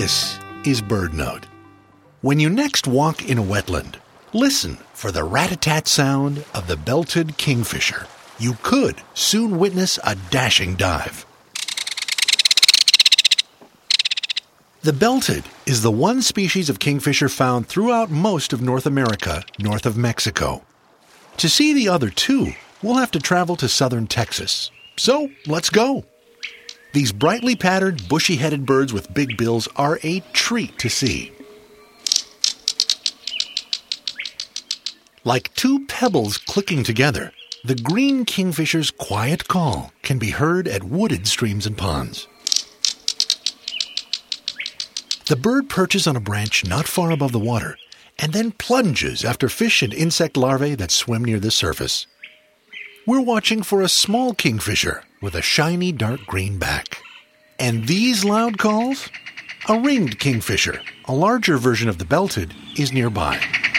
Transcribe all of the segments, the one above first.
This is BirdNote. When you next walk in a wetland, listen for the rat-a-tat sound of the belted kingfisher. You could soon witness a dashing dive. The belted is the one species of kingfisher found throughout most of North America, north of Mexico. To see the other two, we'll have to travel to southern Texas. So, let's go. These brightly patterned, bushy-headed birds with big bills are a treat to see. Like two pebbles clicking together, the green kingfisher's quiet call can be heard at wooded streams and ponds. The bird perches on a branch not far above the water and then plunges after fish and insect larvae that swim near the surface. We're watching for a small kingfisher with a shiny dark green back. And these loud calls? A ringed kingfisher, a larger version of the belted, is nearby.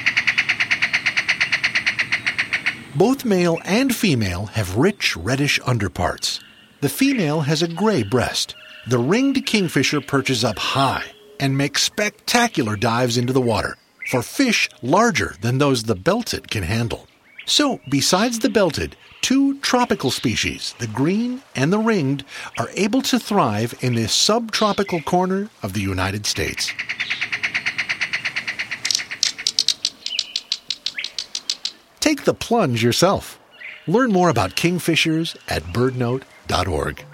Both male and female have rich reddish underparts. The female has a gray breast. The ringed kingfisher perches up high and makes spectacular dives into the water for fish larger than those the belted can handle. So, besides the belted, two tropical species, the green and the ringed, are able to thrive in this subtropical corner of the United States. Take the plunge yourself. Learn more about kingfishers at birdnote.org.